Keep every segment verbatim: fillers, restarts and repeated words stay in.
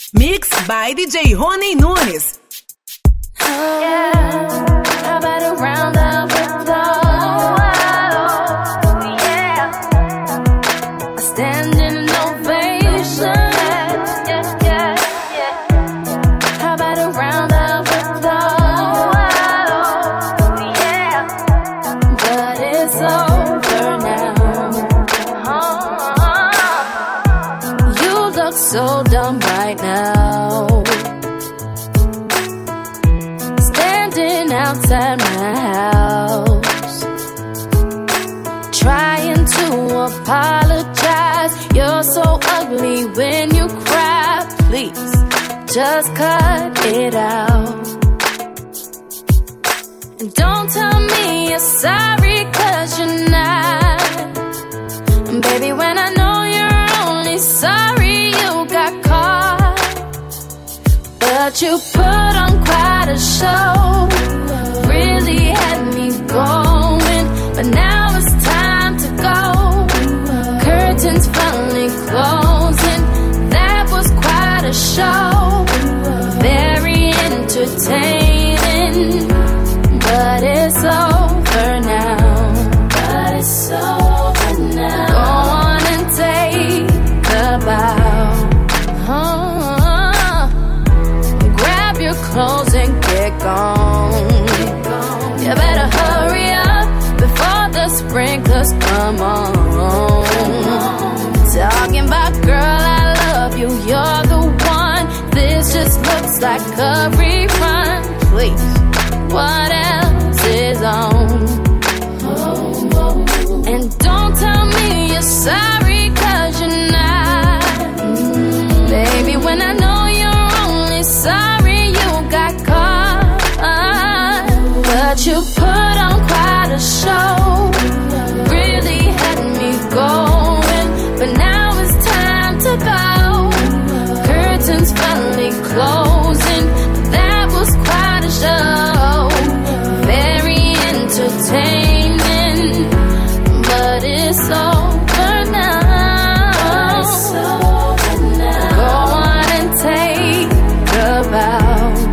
Mix by D J Rony Nunes. Oh, yeah. How about a round of applause? Oh, yeah. A standing ovation. Yeah, yeah, yeah. How about a round of applause? Oh, yeah. But it's over now. Oh, you look so dumb right now. Outside my house, trying to apologize. You're so ugly when you cry. Please, just cut it out. And don't tell me you're sorry, cause you're not. And baby, when I know you're only sorry you got caught. But you put on quite a show, really had me going, but now it's time to go. Curtains finally closing, that was quite a show. Very entertaining, but it's over now. But it's over now. Go on and take a bow. Oh, grab your clothes and get gone. You better hurry up before the sprinklers come on. Talking about girl, I love you, you're the one. This just looks like a rerun. Please, what else is on? And don't tell me you're sorry, cause you're not. Baby, when I know you're only sorry you got caught. But you put on quite a show, really had me going, but now it's time to go. Curtains finally closing, that was quite a show. Very entertaining, but it's over now. It's over now. Go on and take a bow.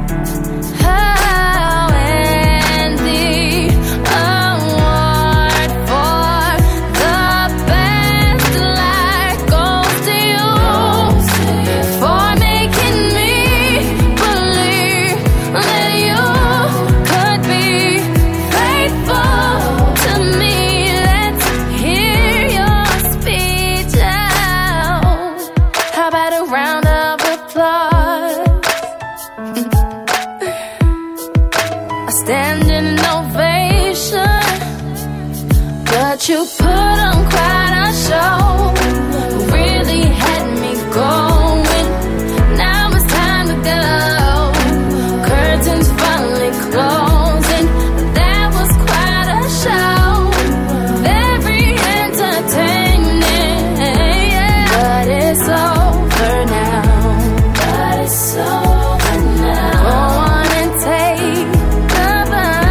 You put on quite a show, really had me going. Now it's time to go. Curtains finally closing, that was quite a show. Very entertaining, but it's over now. But it's over now. Go on and take a bow.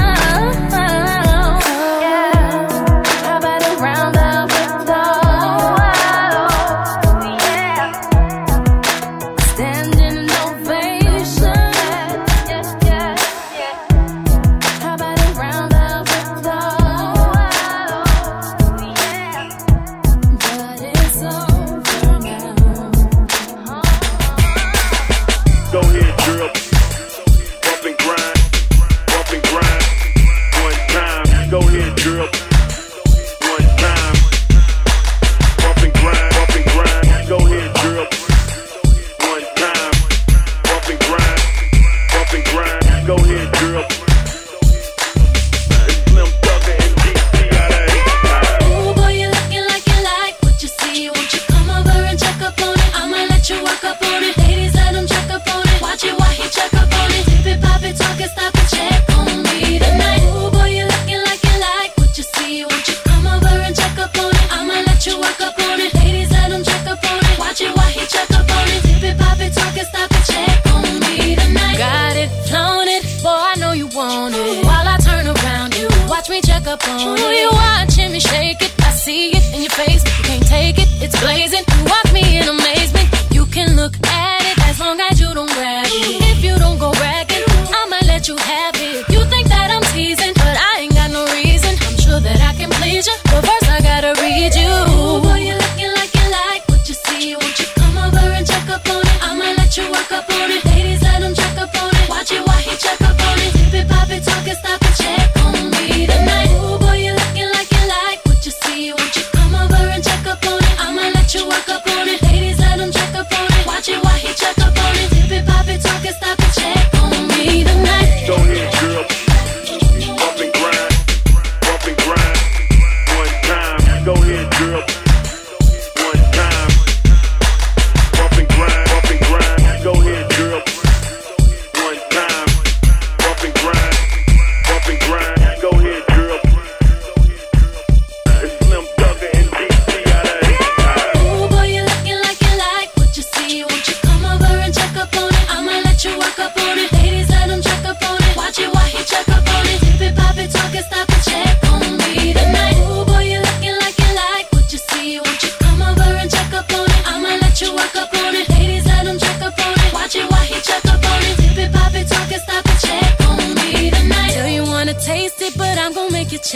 up on it. Ooh, you watching me shake it. I see it in your face. You can't take it. It's blazing. You watch me in amazement. You can look at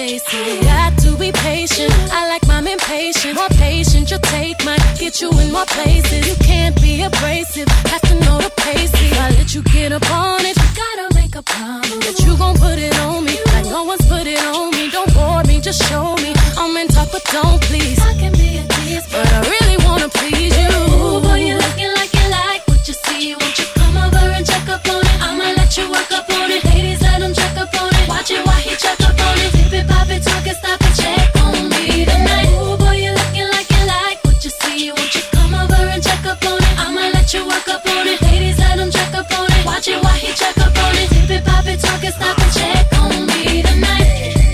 chase it. Got to be patient, I like mine impatient. More patient, you'll take mine, get you in more places. You can't be abrasive, have to know the pace. If I let you get up on it, you gotta make a promise that you gon' put it on me, like no one's put it on me. Don't bore me, just show me. I'm in talk, but don't please. I can be a tease, but I really wanna please you. Ooh, boy, you looking like you like what you see. Won't you come over and check up on it? I'ma let you work up on it. Ladies, let him check up on it. Watch it while he check up on it. Tip it, pop it, talk it, stop it, check on me tonight. Ooh, boy, you looking like you like what you see. Won't you come over and check up on it? I'ma let you work up on it. Ladies, let him check up on it. Watch it while he check up on it. Tip it, pop it, talk it, stop it, check on me tonight.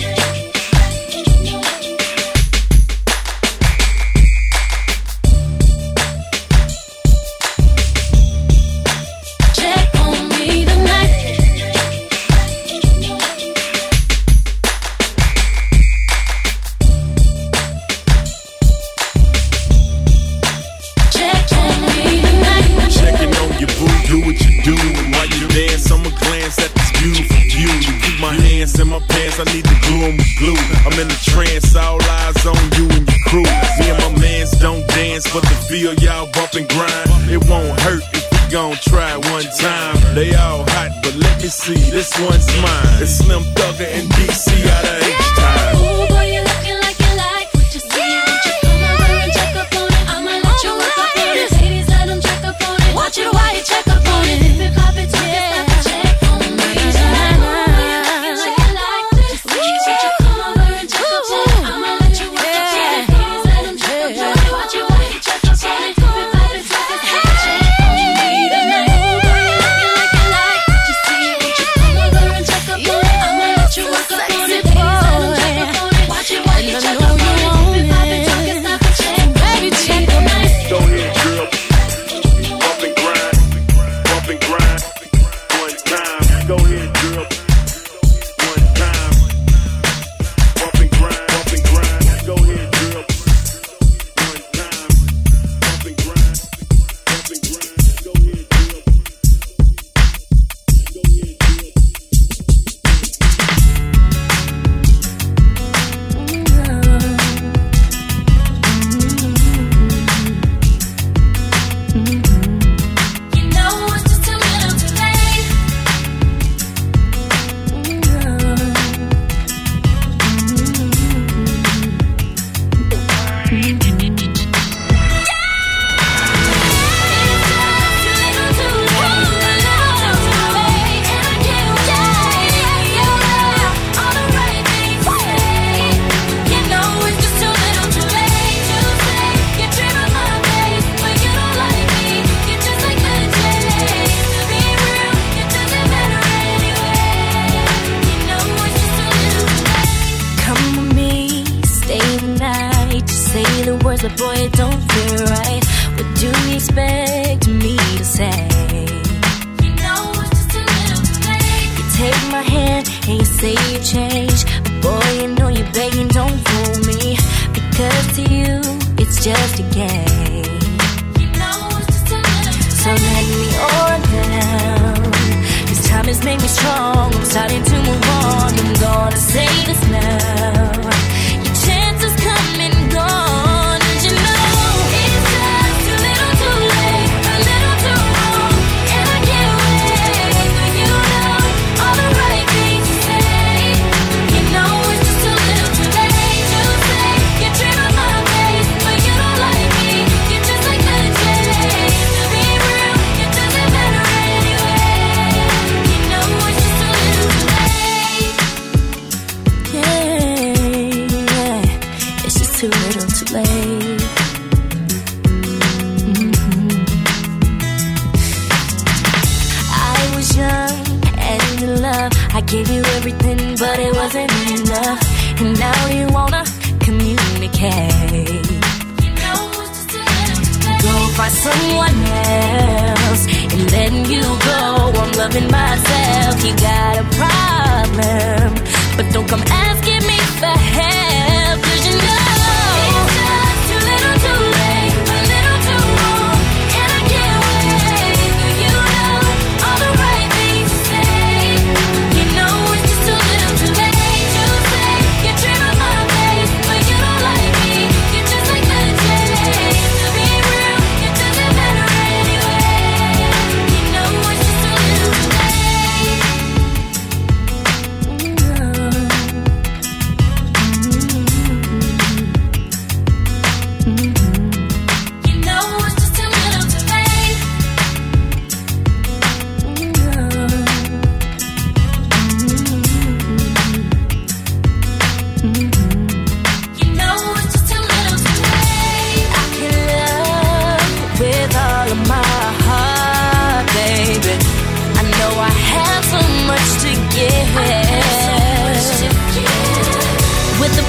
In my pants, I need to glue 'em with glue. I'm in a trance, all eyes on you and your crew. Me and my mans don't dance, but the feel y'all bump and grind. It won't hurt if we gon' try one time. They all hot, but let me see, this one's mine. It's Slim Thugger and D C out of H-Time. Ooh, boy, you looking like you like what you see. Won't you come over and check up on it? I'ma let you work up on it. Ladies, let them check up on it. Watch it while you check up on it. If it pop it, talk it, stop it, check on me. But boy, it don't feel right. What do you expect me to say? You know it's just a little too late. You take my hand and you say you change, but boy, you know you're begging, don't fool me. Because to you, it's just a game. You know it's just a little too late. So let me on down. This time has made me strong. I'm starting to move on. I'm gonna say this now. Your chances come and go. too little too late. Mm-hmm. I was young and in love. I gave you everything, but it wasn't enough. And now you wanna communicate. Go find someone else and letting you go. I'm loving myself. You got a problem, but don't come asking me for help. 'Cause you know it's just too little, too late, a little too wrong, and I can't wait for you know all the right things to say. You know it's just too little, too late to say. You're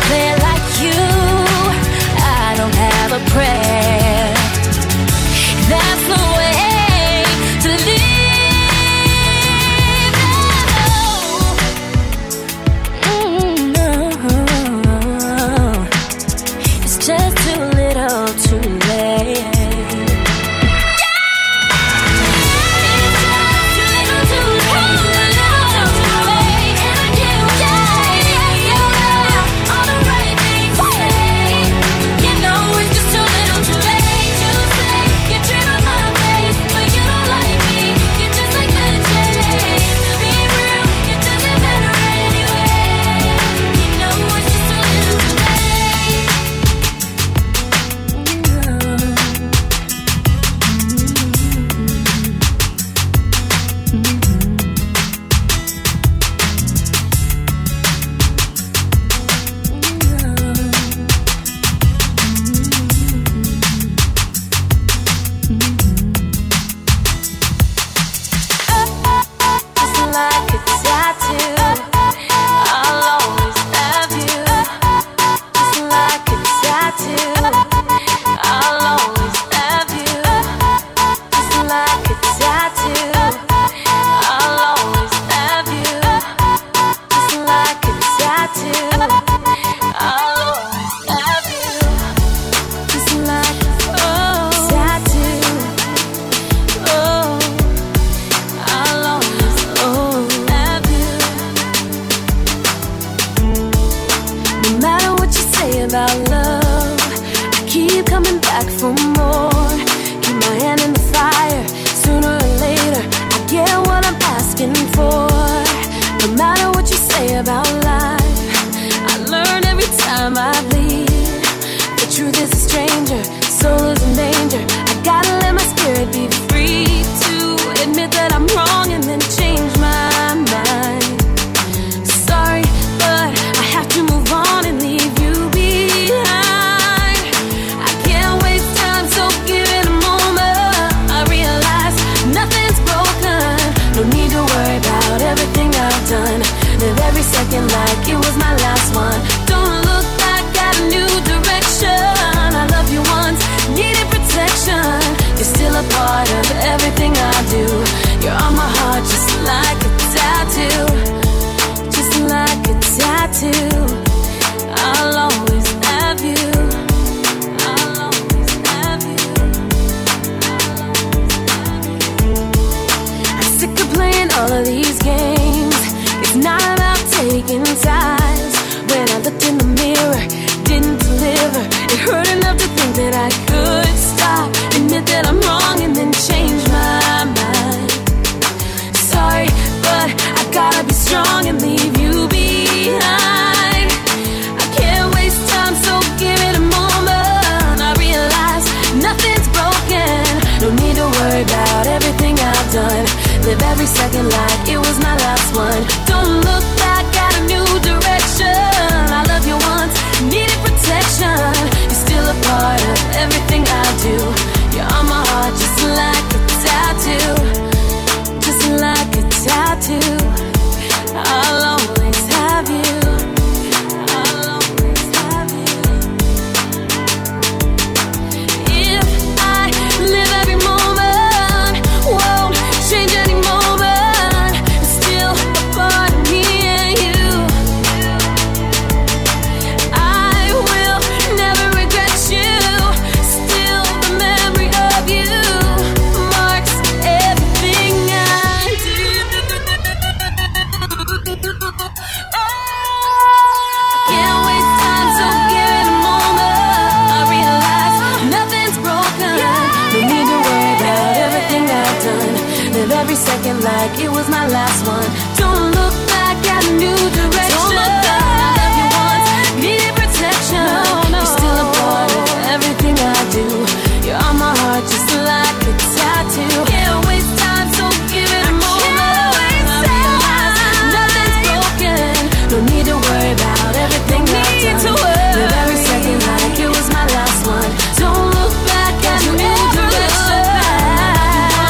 player like you, I don't have a prayer. That's the way to live. Mm, no. It's just too little, too late.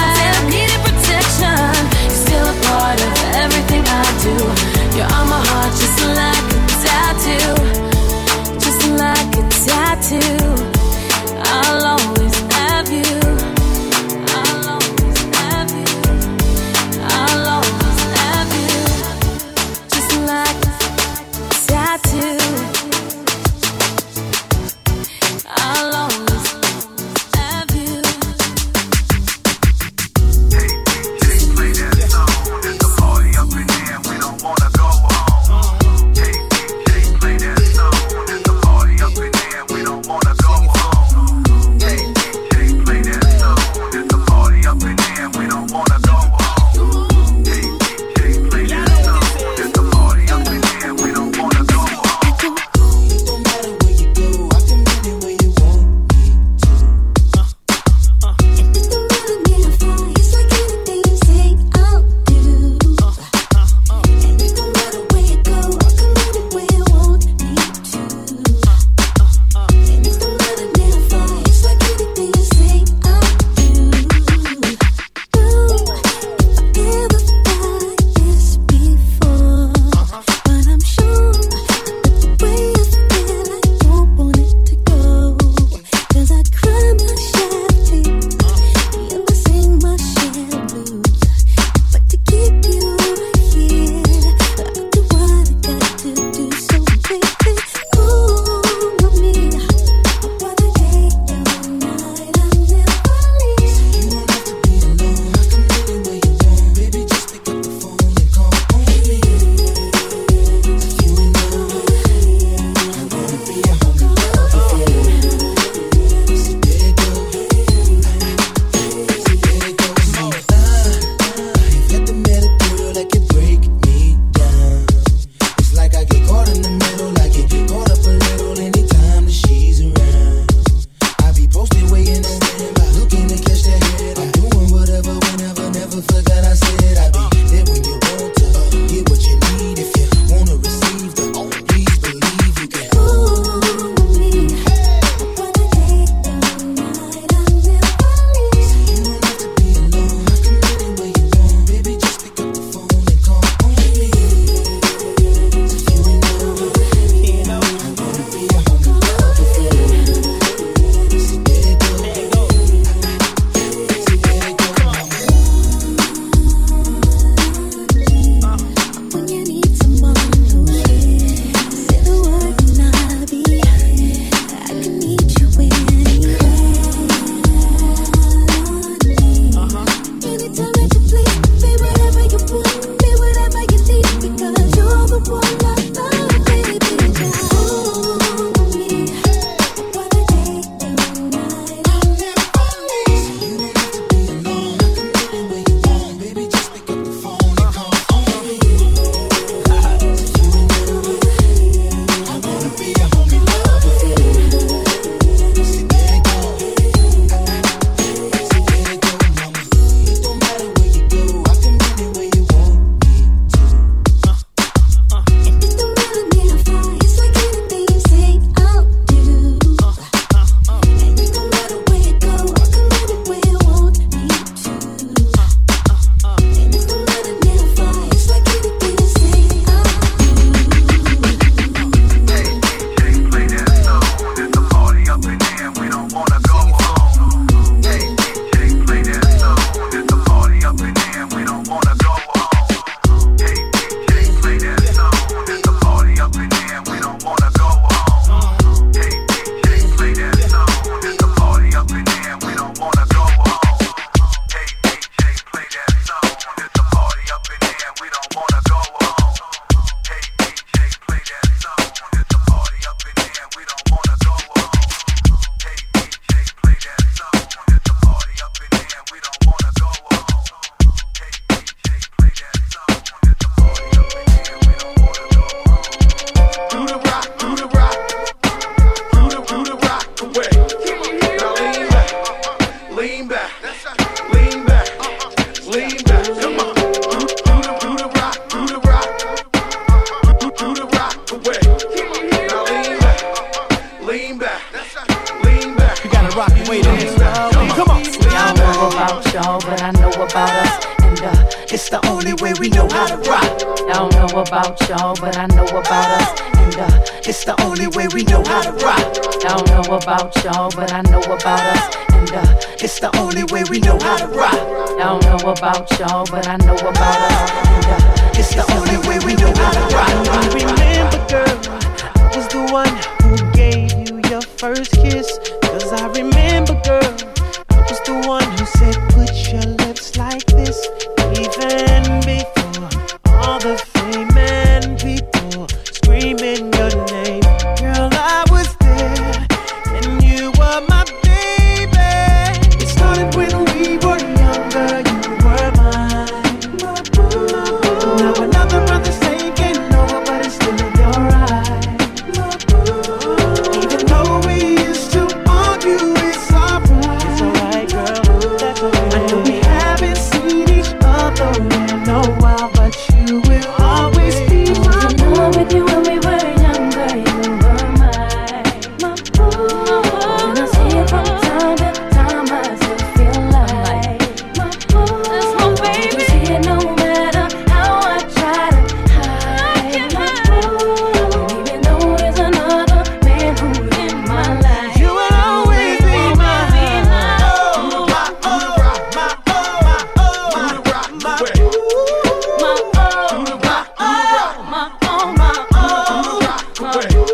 You're on my heart. way to answer that. Come on. I don't know about y'all, but I know about us. And uh, it's the only way we know how to rock. I don't know about y'all, but I know about us. And uh, it's the only way we know how to rock. I don't know about y'all, but I know about us. And uh, it's the only way we know how to rock. I don't know about y'all, but I know about us. And uh, it's the only way we know how to rock. I remember, girl, I was the one who gave you your first kiss. Cause I remember, girl, I was the one who said put your lips like this. Even before all the fame and people screaming your name. Girl, I was there and you were my baby. It started when we were younger, you were mine. Now another brother's taking over, but it's still in your eyes. Even though we used to argue, it's alright. It's alright, girl, that's alright. I know we haven't seen each other in a while, but you will always be my boo. With you when we were younger, you were mine, my boo. And I see it from time to time, I still feel like my boo. That's my baby. You see it no matter how I try to hide my boo. And even though there's another man who's in my life, You will always be my boo. my oh, my oh, my oh, my oh, my My oh, my oh, my oh, my oh, my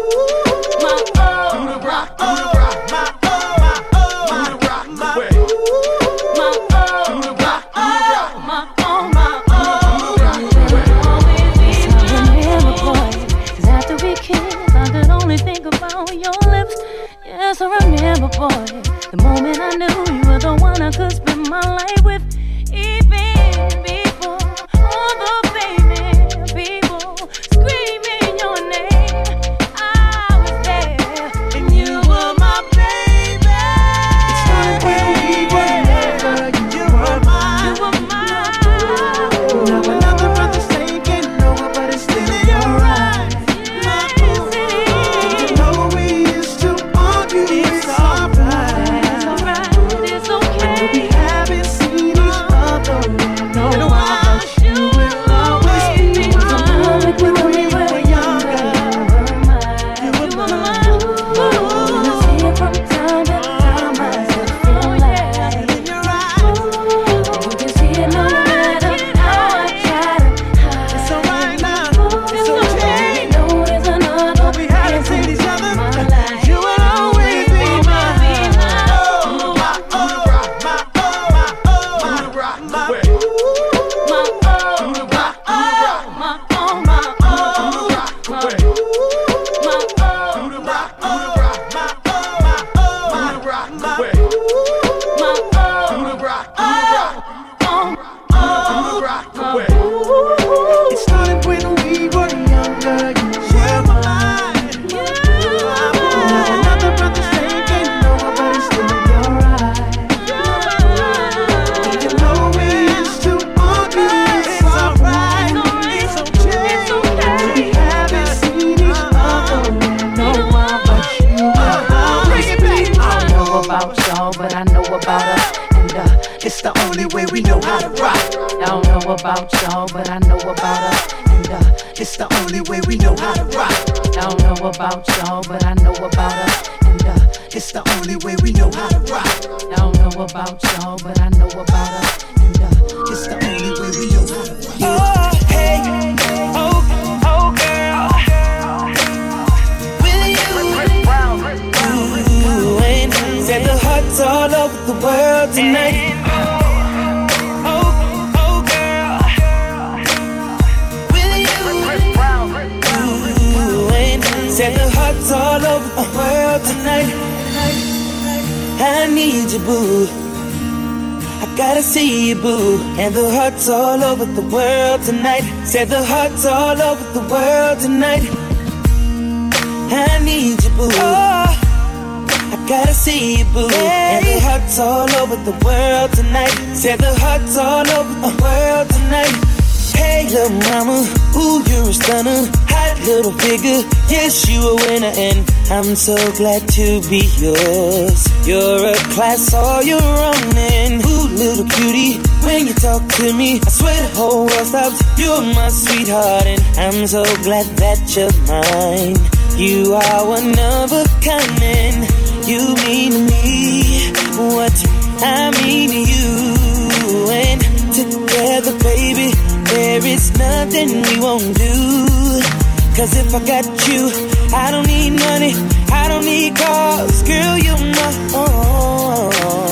Yes, I remember, boy, the moment I knew you were the one I could spend my life with. Even before all the famous people screaming your name, I was there, and you were my baby. It started when we were younger, you were mine. you were mine. Now another brother's taking over, but it's still in your eyes. My boo. Even though we used to argue, it's alright. It's alright, it's okay. We haven't seen each other in a while, but you will always be mine. When we were younger, you were mine. And I see it from time to time, I still feel like In your eyes, and you can see it no matter how I try to hide. it's alright now. It's okay. You know there's another We haven't seen each other. in my life. You will always be mine. Oh, My oh, my oh, my oh, my my oh, my oh, my oh, my oh, my oh, my It started when we were younger. You were mine. Now another brother's taking over, but it's still in your eyes. Even though we used to argue, it's alright. It's okay. We haven't seen each other in a while, but you will always be. I don't know about y'all, but I know about us. And uh, it's the only way we know how to rock. I don't know about y'all, but I know about us. And uh, it's the only way we know how to rock. I don't know about y'all, but I know about us. And uh, it's the only way we know how to rock. I don't know about y'all, but I know about us. And uh, it's the only way we know how to rock. Oh, hey, oh, oh, girl. Will you? Ooh, and said the hearts all over the world tonight. Oh, oh, girl. Will you? Ooh, and said the hearts all over the world tonight. I need you, boo. I gotta see you, boo. And the hearts all over the world tonight. Said the hearts all over the world tonight. I need you, boo. Oh, I gotta see you, boo. Hey. And the hearts all over the world tonight. Said the hearts all over the world tonight. Hey, little mama, ooh, you're a stunner. Hot that little figure, yes, you a winner, and I'm so glad to be yours. You're a class all your own, and ooh, little cutie, when you talk to me, I swear the whole world stops. You're my sweetheart, and I'm so glad that you're mine. You are one of a kind, and you mean to me what I mean to you. And together, baby, there is nothing we won't do. Cause if I got you, I don't need money, I don't need cars, girl, you're my own.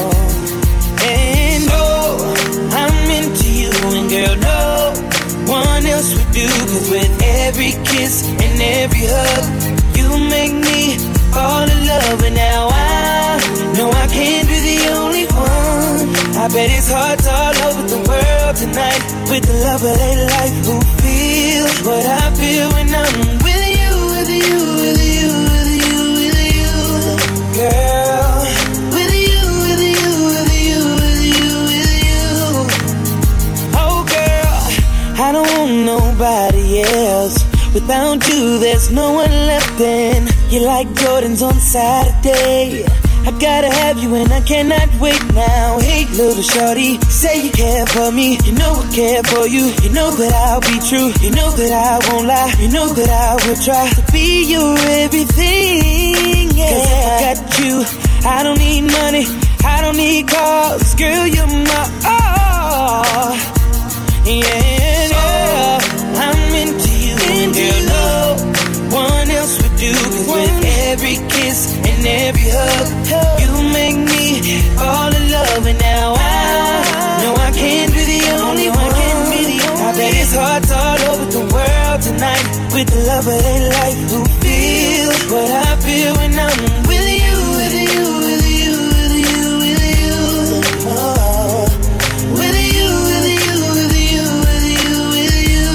And oh, I'm into you, and girl, no one else would do. Cause with every kiss and every hug, you make me fall in love. And now I know I can't be the only one. I bet it's hearts all over the world tonight with the love of their life who feel what I feel when I'm with you, with you, with you, with you, with you, girl. With you, with you, with you, with you, with you. Oh, girl, I don't want nobody else. Without you, there's no one left. And you're like Jordans on Saturday. I gotta have you and I cannot wait now. Hey, little shorty, say you care for me. You know I care for you. You know that I'll be true. You know that I won't lie. You know that I will try to be your everything. Yeah. Cause if I got you, I don't need money, I don't need cars. Girl, you're my all. Yeah, yeah. I'm into you, and girl, no one else would do. Cause with every kiss and every hug, you make me fall in love. And now I know I can't be the only one. I bet it's hearts all over the world tonight with the love of their life who feel what I feel when I'm with you, with you, with you, with you, with you. Oh, with you, with you, with you, with you, with you.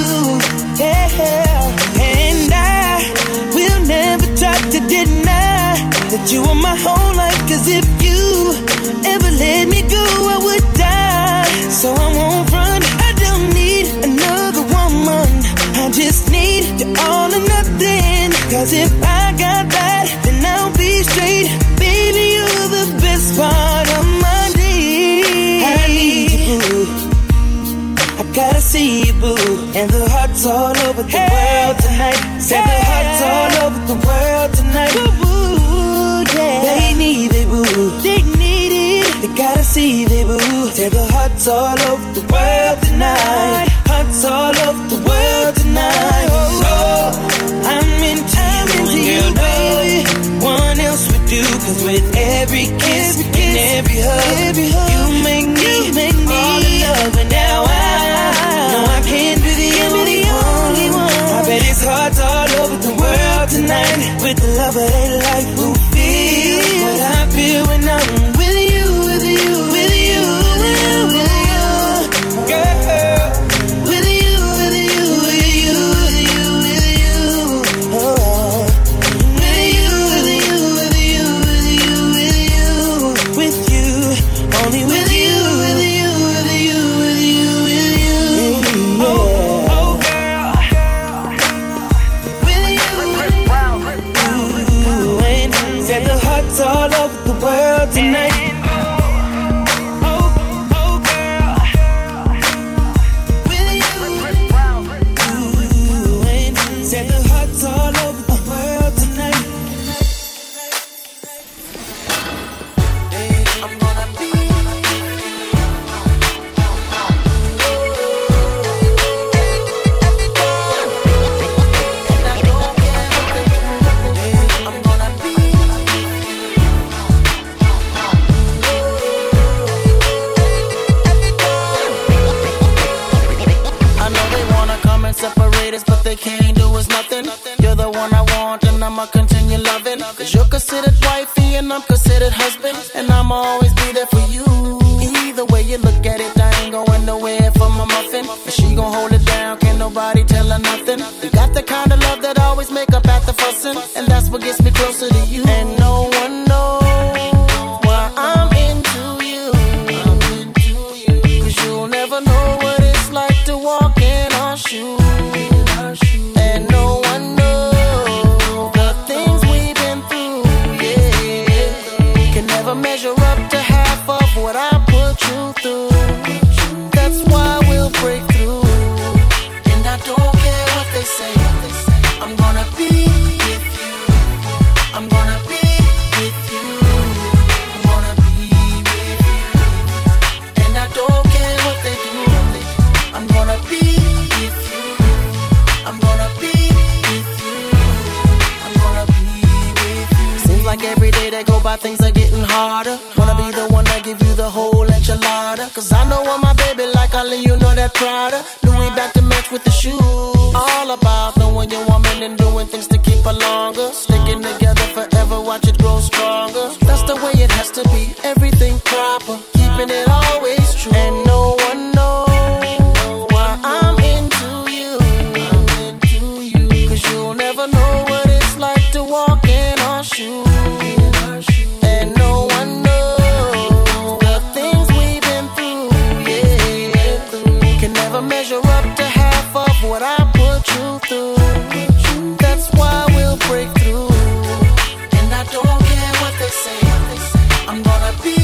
Yeah, and I will never try to deny that you are my whole life. Cause if you ever let me go, I would die. So I won't run, I don't need another woman. I just need you all or nothing. Cause if I got that, then I'll be straight. Baby, you're the best part of my day. I need you, boo. I gotta see you, boo. And the hearts all over the hey. world tonight. Said hey. the hearts all over the world tonight. Boo, yeah. They need it, boo. They need it. They gotta see they boo. Said the hearts all over the world tonight. Hearts all over the world tonight. Oh, oh I'm into I'm you, into and girl, you, no one else would do. Cause with every kiss, every kiss and every hug, every hug, you make me, you make me fall in love. And now I know I can't be the only one. I bet it's hearts all over the world tonight with the love of their life who feel what I feel when I'm with you, with you, with you, with you, with you, girl. With you, with you, with you, with you, with you. Oh, with you, with you, with you, with you, with you, with you, only with you, with you, with you, with you, with you. Oh, oh, girl. With you, with you, and set the hearts all over the world tonight. And no one knows never measure up to half of what I put you through. That's why we'll break through. And I don't care what they say. I'm gonna be with you. I'm gonna be with you. I'm gonna be with you. And I don't care what they do. I'm gonna be with you. I'm gonna be with you. I'm gonna be with you. Seems like every day that go by things are getting harder. Wanna be the one that give you the whole enchilada. Cause I know I'm my baby like I let you know that Prada. Louis back to match with the shoes. All about knowing your woman and doing things to keep her longer. Sticking together forever, watch it grow stronger. That's the way it has to be, everything proper. Keeping it always true. And no one knows why I'm into you. I'm into you. Cause you'll never know what it's like to walk in our shoes. And no one knows the things we've been through, yeah. Can never measure up to half of what I put you through. That's why we'll break through. And I don't care what they say. I'm gonna be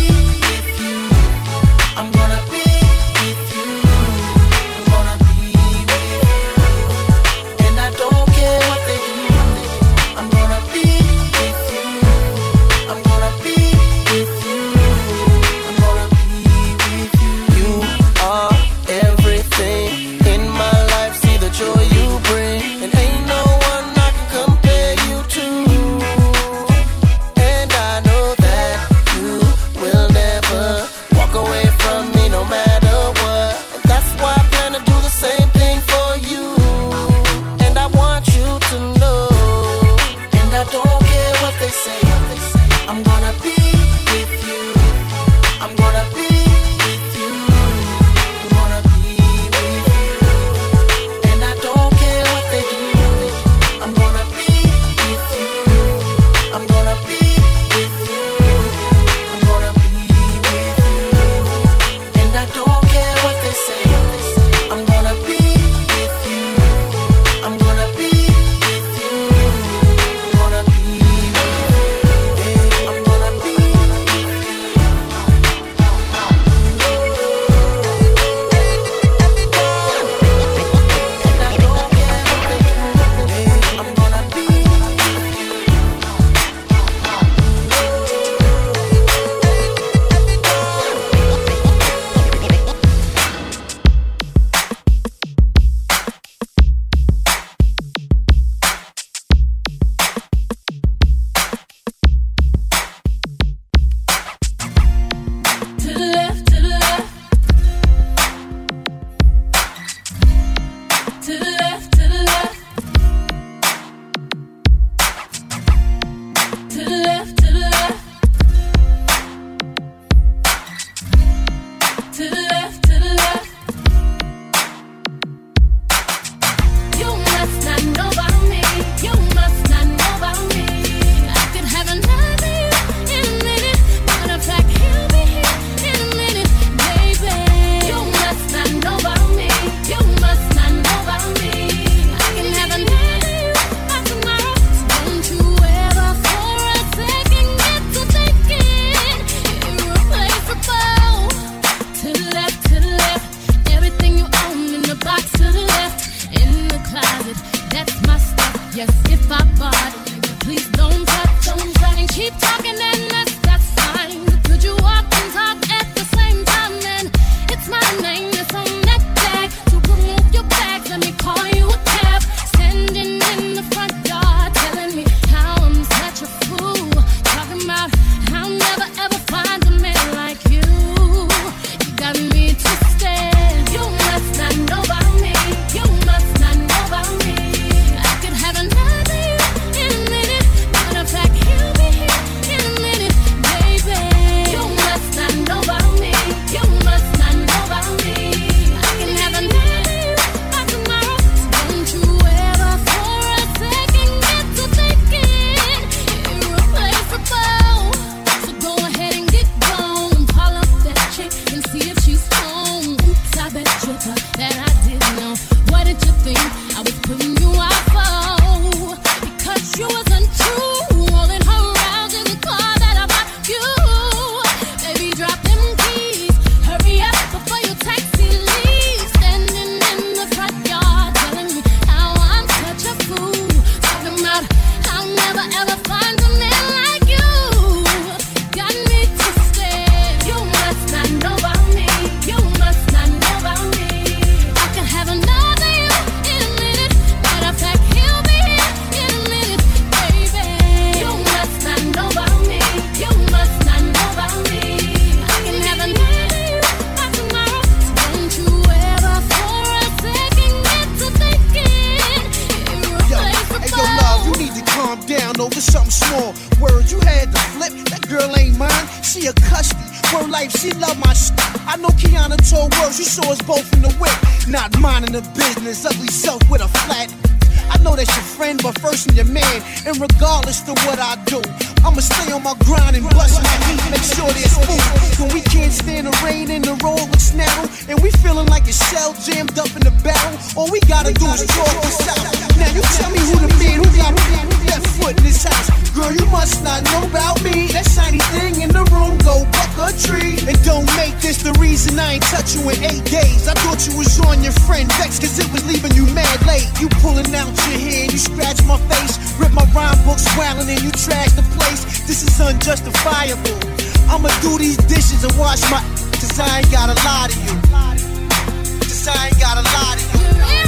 Word life, she love my shit. I know Kiana told words, she saw us both in the whip. Not minding the business, ugly self with a flat. I know that's your friend, but first I'm your man. And regardless to what I do, I'ma stay on my grind and bust my heat, make sure there's food. When we can't stand the rain and the road looks narrow, and we feeling like a shell jammed up in the barrel, all we gotta do is talk this out. Now you tell me who the man who got left foot in this house. Girl, you must not know about me. That shiny thing in the room, go buck a tree. And don't make this the reason I ain't touch you in eight days. I thought you was on your friend Vex, cause it was leaving you mad late. You pulling out your hair, you scratch my face, rip my rhyme book, swallowing and you trash the place. This is unjustifiable. I'ma do these dishes and wash my, cause I ain't gotta lie to you. Cause I ain't gotta lie to you.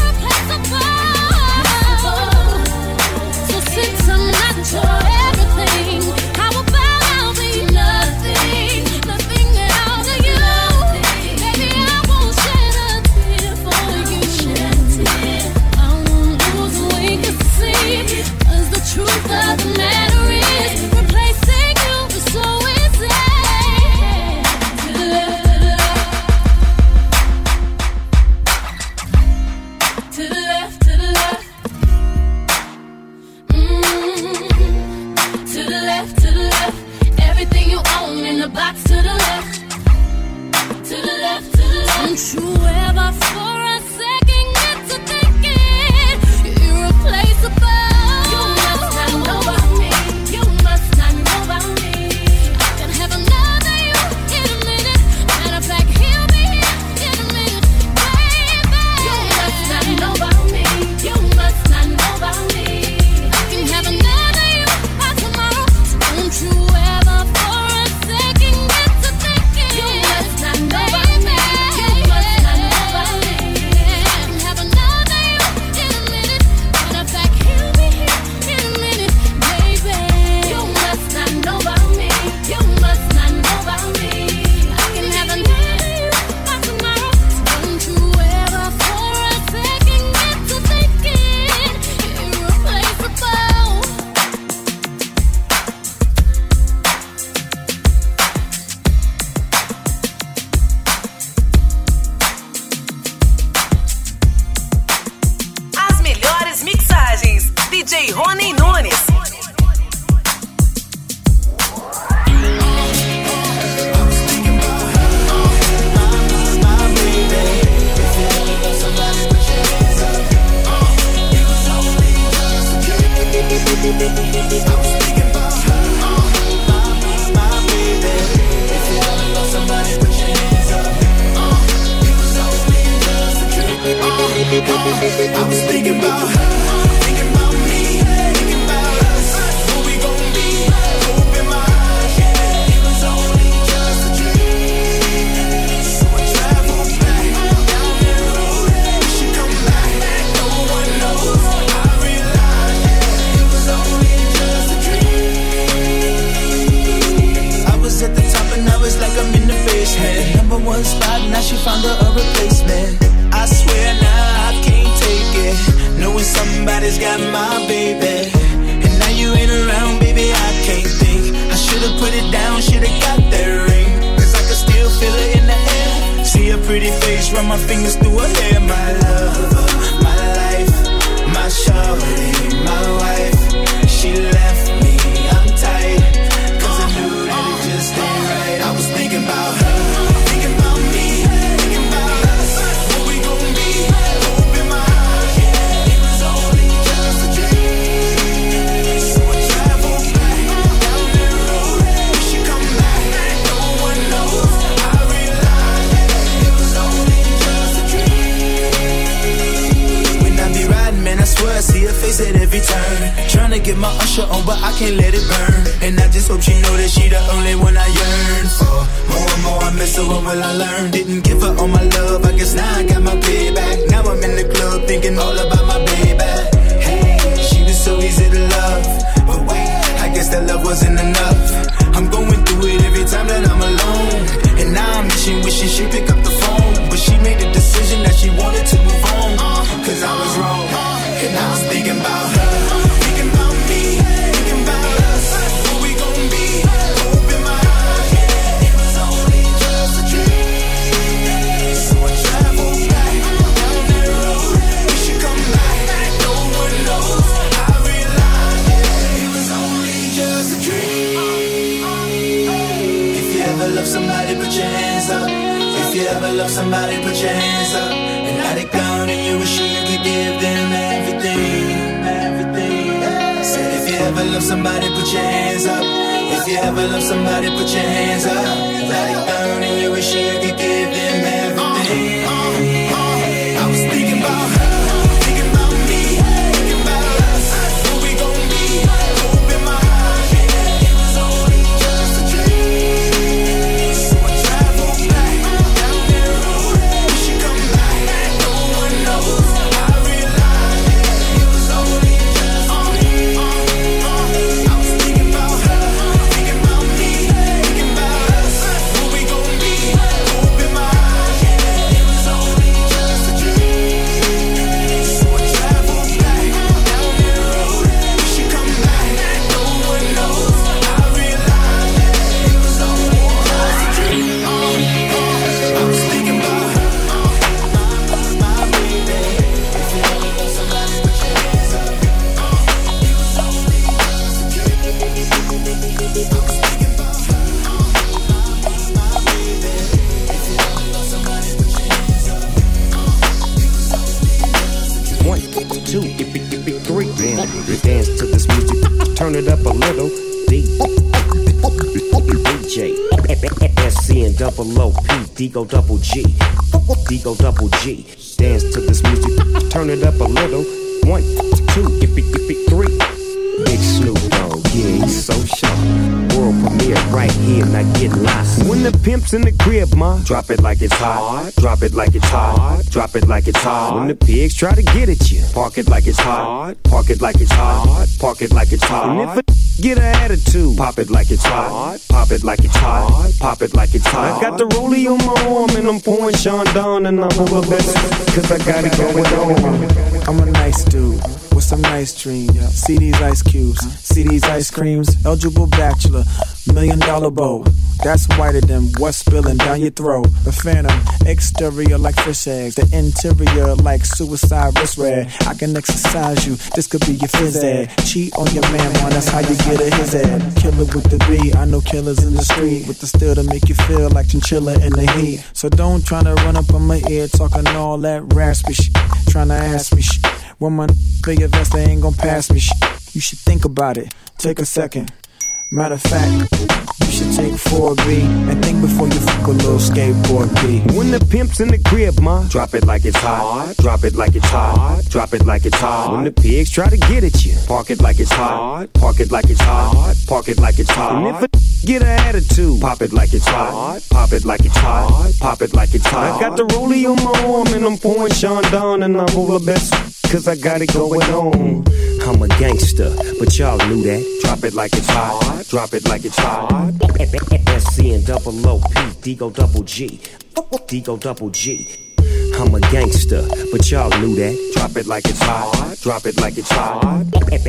So since I'm not your everything, how about I'll be nothing, nothing at all to you? Baby, I won't shed a tear for you. I won't lose a wink of sleep, cause the truth of the matter is, replacing you is so easy. To the left, to the left, to the left, to the left. To the left, to the left, everything you own in the box. To the left, to the left, to the left. Don't you ever for a second get to thinking you're irreplaceable. You must not know about me. You must not know about me. I can have another you in a minute. Matter of fact, he'll be here in a minute, baby. You must not know about me. You must not know about me. I can have another you by tomorrow. So don't you ever for a second get to thinking you must not know about me. You must not know about me. I can have another you in a minute. Matter of fact, he'll be here in a minute, baby. You must not know about me. You must not know about me. I can have another you by tomorrow. So don't you ever for a second get to thinking you're irreplaceable. As melhores mixagens. D J Rony Nunes. I was thinking about her, thinking about me, thinking about us. Who we gon' be? Hope in my eyes, yeah. It was only just a dream. So I traveled back down that road. We should come back. No one knows. I realized, yeah, it was only just a dream. I was at the top and I was like I'm in the basement. Number one spot, now she found her a replacement. I swear now I can't take it, knowing somebody's got my baby. And now you ain't around, baby, I can't think. I should've put it down, should've got that ring, cause I could still feel it in the air. See her pretty face, run my fingers through her hair. My lover, my life, my shawty, my wife. She left me, I'm tight, cause I knew that it just ain't right. I was thinking about her, thinking about me, thinking about us. What we gon' be? Hope in my eyes, yeah. It was only just a dream. So I traveled back down that road. We should come back. No one knows. I realized, yeah, it was only just a dream. When I be riding, man, I swear I see her face at every turn. Trying to get my usher on, but I can't let it burn. And I just hope she know that she the only one I yearn for. More and more I miss her, what will I learn? Didn't give her all my love, I guess now I got my payback. Now I'm in the club thinking all about my baby. Hey, she was so easy to love, but wait, I guess that love wasn't enough. I'm going through it every time that I'm alone, and now I'm wishing, wishing she'd pick up the phone. But she made the decision that she wanted to move on, cause I was wrong, and I was thinking about her, thinking about me, thinking about us. What we gon' be? Hope in my eyes, yeah. It was only ever love somebody, put your hands up. If you ever love somebody, put your hands up. And now they gone and you wish you could give them everything, everything. Said if you ever love somebody, put your hands up. If you ever love somebody, put your hands up. Now they gone and you wish you could give them everything. Uh, uh, uh, I was thinking about her. Dance to this music, turn it up a little. D J S C and double O P, D-Go double G, D-Go double G. Dance to this music, turn it up a little. One, two, yippee, yippee, three. Big Snoop Dogg, yeah, he's so sharp. World premiere right here, not get lost. When the pimp's in the crib, ma, drop it like it's hot. Drop it like it's hot. Drop it like it's hot. When the pigs try to get at you, park it like it's hot. Park it like it's hot. Park it like it's hot. And if a get an attitude, pop it like it's hot. Pop it like it's hot. Pop it like it's hot. I got the rollie on my arm and I'm pouring Sean Don and I'm over best cause I got it going on. I'm a nice dude with some nice dreams. See these ice cubes, see these ice creams. Eligible bachelor, million dollar bow. That's whiter than what's spilling down your throat. The phantom, exterior like fish eggs. The interior like suicide wrist red. I can exercise you, this could be your phys ed. Cheat on your man, man, that's how you get a his ed. Killer with the B, I know killers in the street. With the steel to make you feel like chinchilla in the heat. So don't tryna run up on my ear talking all that raspy shit. Tryna ask me shit. When my big vest, they ain't gon' pass me shit. You should think about it, take a second. Matter of fact, you should take four B and think before you fuck a little skateboard B. When the pimp's in the crib, ma, drop it like it's hot. Drop it like it's hot. Drop it like it's hot. When the pigs try to get at you, park it like it's hot. Park it like it's hot. Park it like it's hot. And if a get an attitude, pop it like it's hot. Pop it like it's hot. Pop it like it's hot. I got the rollie on my arm and I'm pouring Sean Don and I'm over best cause I got it going on. I'm a gangster, but y'all knew that. Drop it like it's hot. Drop it like it's hot. S C and double O P, D-Go double G, D-Go double G. I'm a gangster, but y'all knew that. Drop it like it's hot. Drop it like it's hot.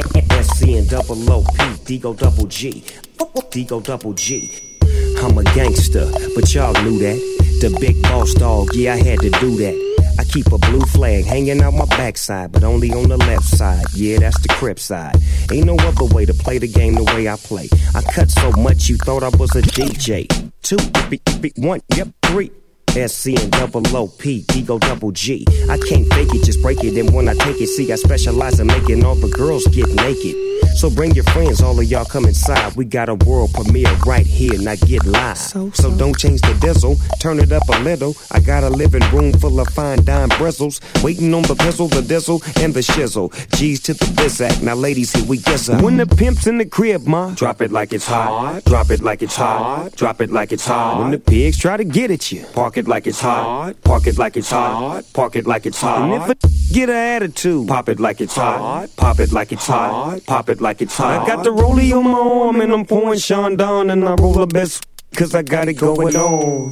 S C and double O P, D-Go double G, D-Go double G. I'm a gangster, but y'all knew that. The big boss dog, yeah, I had to do that. I keep a blue flag hanging out my backside, but only on the left side. Yeah, that's the Crip side. Ain't no other way to play the game the way I play. I cut so much you thought I was a D J. Two, one, yep, three. S C and double O P, D-Go double G. I can't fake it, just break it. And when I take it, see, I specialize in making all the girls get naked. So bring your friends, all of y'all come inside. We got a world premiere right here, now get live. So, so. so don't change the diesel, turn it up a little. I got a living room full of fine dime bristles, waiting on the pistol, the diesel, and the shizzle. G's to the bizac, now ladies, here we guess her. When the pimp's in the crib, ma, drop it like it's hot. Drop it like it's hot. Drop it like it's hot. When the pigs try to get at you, park it like it's hot. Park it like it's hot. Park it like it's hot. And if a get an attitude, pop it like it's hot. Pop it like it's hot. Pop it like it's hot. I got the rollie on my arm and I'm pouring Sean Don and I roll the best cause I got it going on.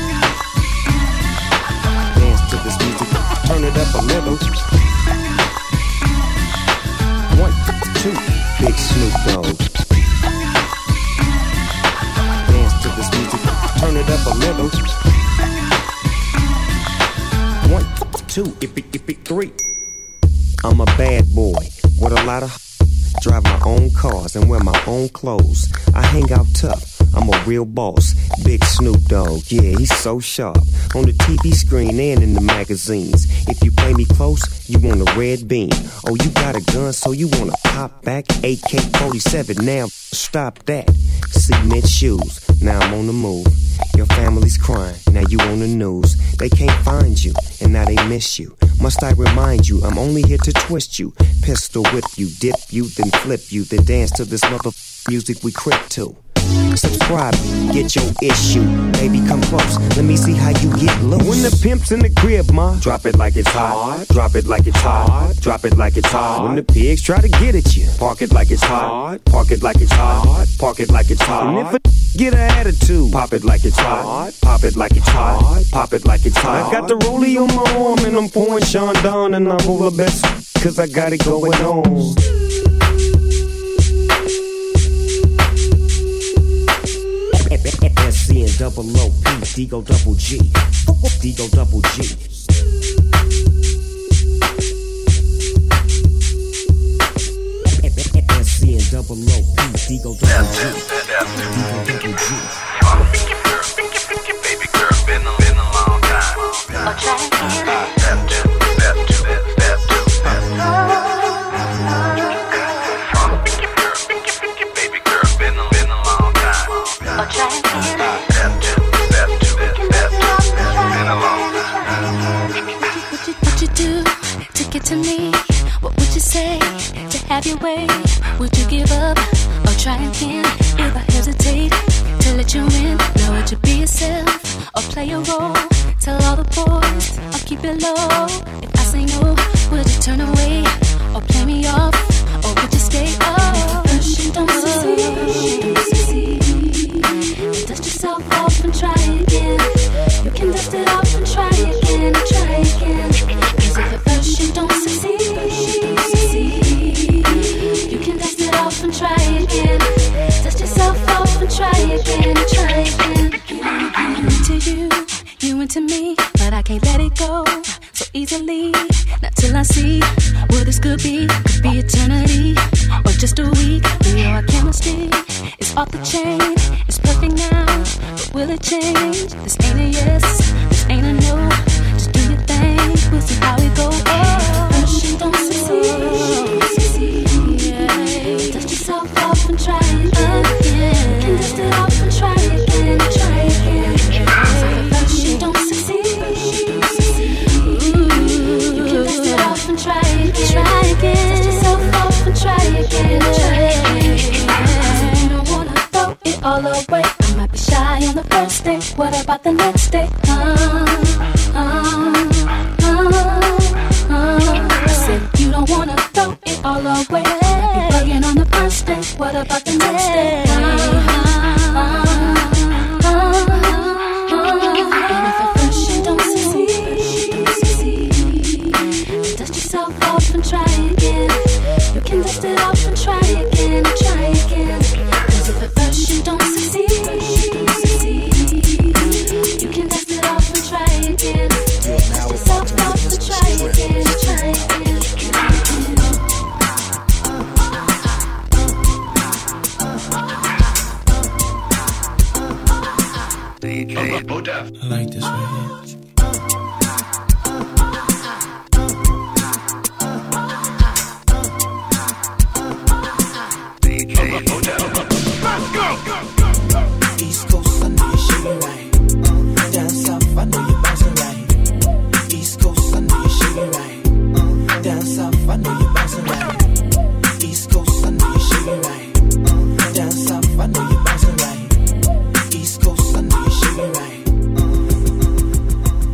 Dance to this music, turn it up a little. One, two, big Snoop Dogg. Dance to this music, turn it up a little. One, two, ippy, ippy, three. I'm a bad boy with a lot of drive my own cars and wear my own clothes. I hang out tough I'm a real boss. Big Snoop Dogg, yeah, he's so sharp. On the T V screen and in the magazines. If you play me close, you want a red beam. Oh, you got a gun, so you wanna pop back? A K forty-seven, now stop that. Cement shoes, now I'm on the move. Your family's crying, now you on the news. They can't find you, and now they miss you. Must I remind you, I'm only here to twist you. Pistol whip you, dip you, then flip you. Then dance to this mother music we crip to. Subscribe, get your issue. Baby, come close, let me see how you get loose. When the pimp's in the crib, ma, drop it like it's hot. Drop it like it's hot. Drop it like it's hot. When the pigs try to get at you, park it like it's hot. Park it like it's hot. Park it like it's hot. And if a get an attitude, pop it like it's hot. Pop it like it's hot. Pop it like it's hot. I got the rollie on my arm and I'm pouring Sean down and I'm roll the best cause I got it going on. S C and double O P, Digo double G, Digo double G. S C and double O P, Digo double G, Digo double G. Baby girl, been a, been a long time. Step two, step two, step two, step two. Baby girl, been a, been a long time. Step two, step two, step two. Been a long time. What you, what you do to get to me? What would you say to have your way? Would you give up or try again? If I hesitate to let you in, now would you be yourself or play a role? Tell all the boys I'll keep it low. If I say no, would you turn away or play me off? Or would you stay? Oh, first you don't succeed. Dust yourself off and try again. You can dust it off and try again, and try again. Cause if at first you don't succeed, you can dust it off and try again. Dust yourself off and try again, and try again. I'm into you, you into me, but I can't let it go so easily. Not till I see what this could be. Could be eternity or just a week. We know our chemistry is off the chain. It's perfect now, but will it change? This ain't a yes, this ain't a no. Just do your thing, we'll see how it goes. Oh, first you don't succeed. Yeah. Dust yourself off and try again. You can dust it off and try again, try again. So first you don't succeed. You can dust it off and try again, try again. Dust yourself off and try again, try again. So you don't wanna throw it all away. I might be shy on the first day. What about the next day? Uh, uh, uh, uh. I said you don't wanna throw it all away. Might be bugging on the first day. What about the next day? Uh, uh, uh, uh. And if at first you don't succeed, dust yourself off and try again. You can dust it off and try again, and try again. Cause if at first you don't succeed, you can dust it off and try again. Dust yourself off and try again, try again. I like this right here. East Coast, I know you shaking right. Uh, down south, I know you bouncing right. East Coast, I know you shaking right. Uh, down south, I know you bouncing right. East Coast, I know you shaking right. Uh, down south, I know you bouncing right. East Coast, I know you shaking right. Uh,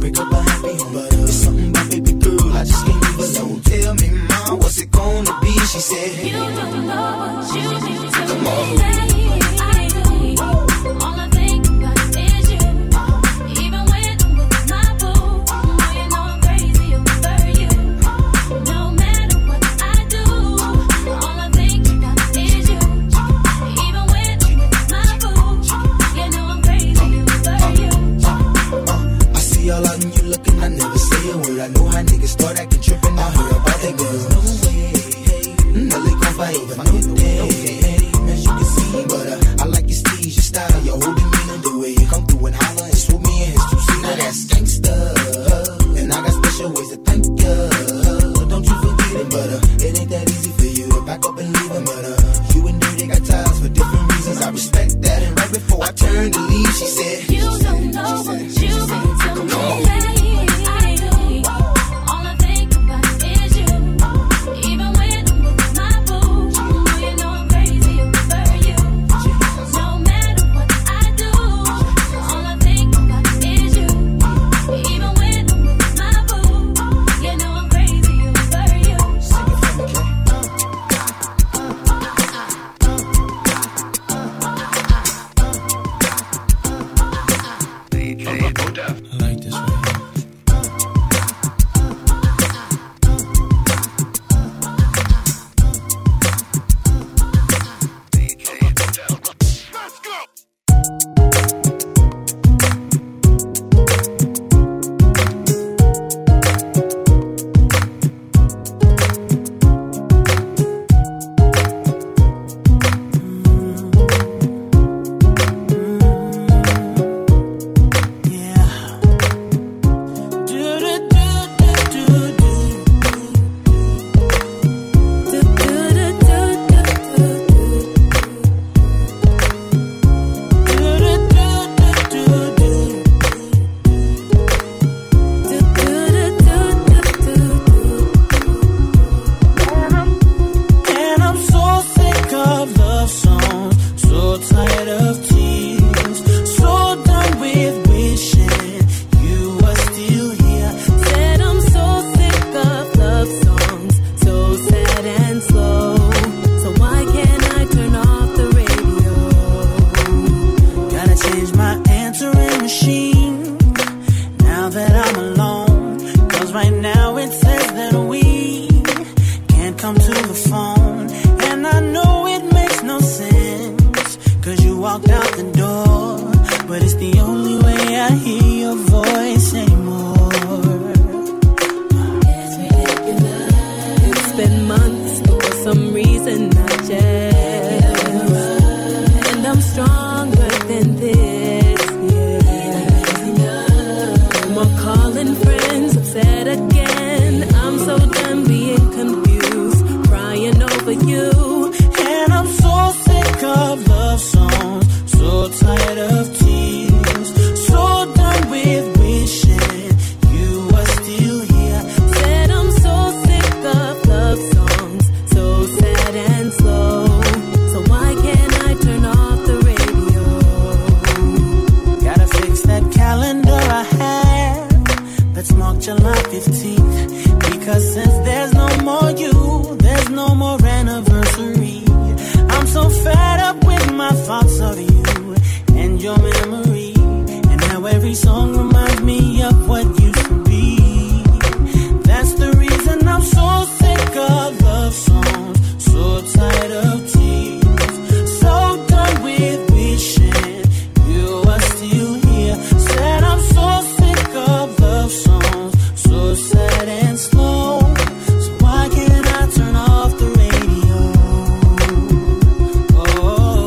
break up a happy home. But uh, it's something about baby girl, I just can't leave alone. Tell me, mom, what's it gonna be? She said, you don't know what you do to Come on. me. I know how niggas start acting trippin'. I heard about that girl. No way, hey, no they gon' fight over no day, hey, as you can see. But uh, I like your steez, your style, your whole demeanor, the way you come through and holler and swoop me in his two seat. Now that's gangsta, and I got special ways to thank ya. Don't you forget it, but uh, it ain't that easy for you to back up and leave him. But uh, you and Dirty got ties for different reasons. I respect that. And right before I turned to leave, she said, you don't know what you've been to me. Oh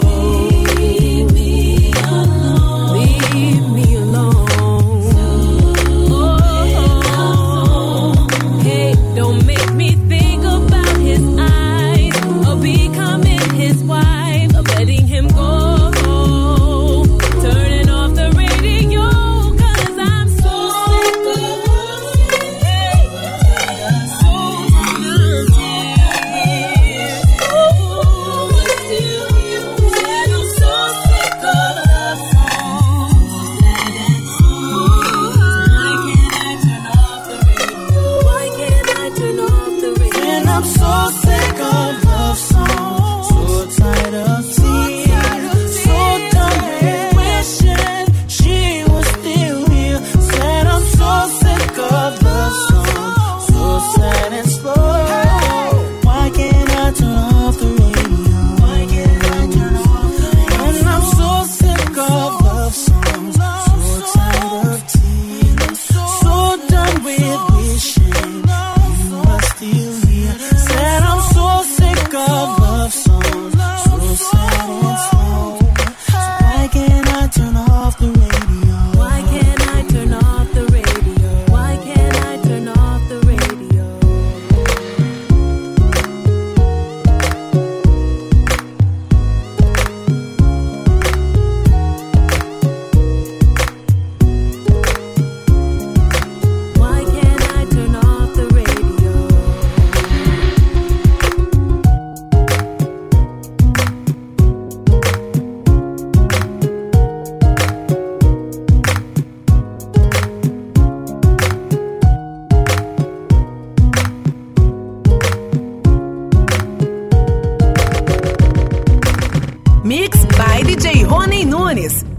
Mix by D J Rony Nunes.